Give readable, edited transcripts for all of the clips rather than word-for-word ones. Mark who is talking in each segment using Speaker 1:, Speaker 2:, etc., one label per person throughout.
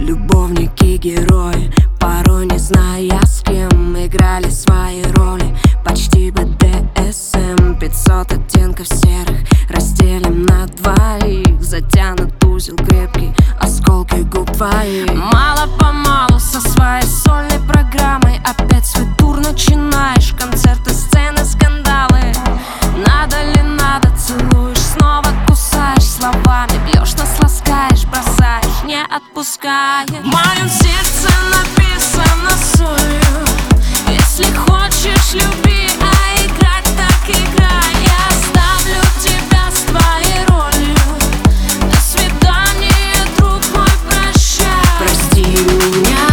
Speaker 1: Любовники, герои, порой не зная с кем, играли свои роли, почти БДСМ. 500 оттенков серых разделим на двоих, затянут узел крепкий, осколки губ твоих. Мало-помалу со своей сольной программой опять свой тур начинаешь. Концерты, сцены, скандалы. Надо ли надо, целуешь, снова кусаешь, словами бьешь, нас ласкаешь, бросаешь, не отпускаешь. В моем сердце написано солью: если хочешь, люби, а играть так играй. Я оставлю тебя с твоей ролью. До свидания, друг мой, прощай. Прости меня,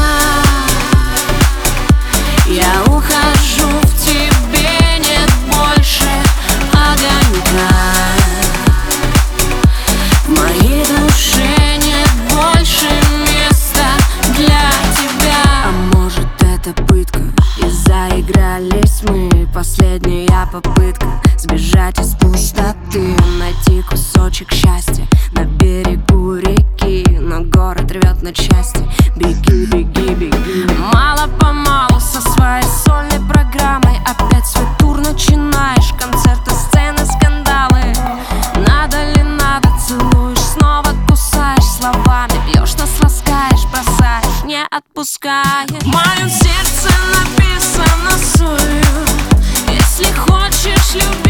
Speaker 1: я ухожу, в тебе нет больше огонька. В моей душе нет больше места для тебя. А может, это пытка, и заигрались мы. Последняя попытка сбежать из пустоты, найти кусочек счастья на берегу реки, но город рвет на части. Беги, беги, беги. Мало-помалу со своей сольной программой опять свой тур начинаешь. Концерты, сцены, скандалы. Надо ли надо, целуешь, снова кусаешь, словами бьешь, нас ласкаешь, бросаешь, не отпускаешь. В моем сердце написано солью: если хочешь, люби.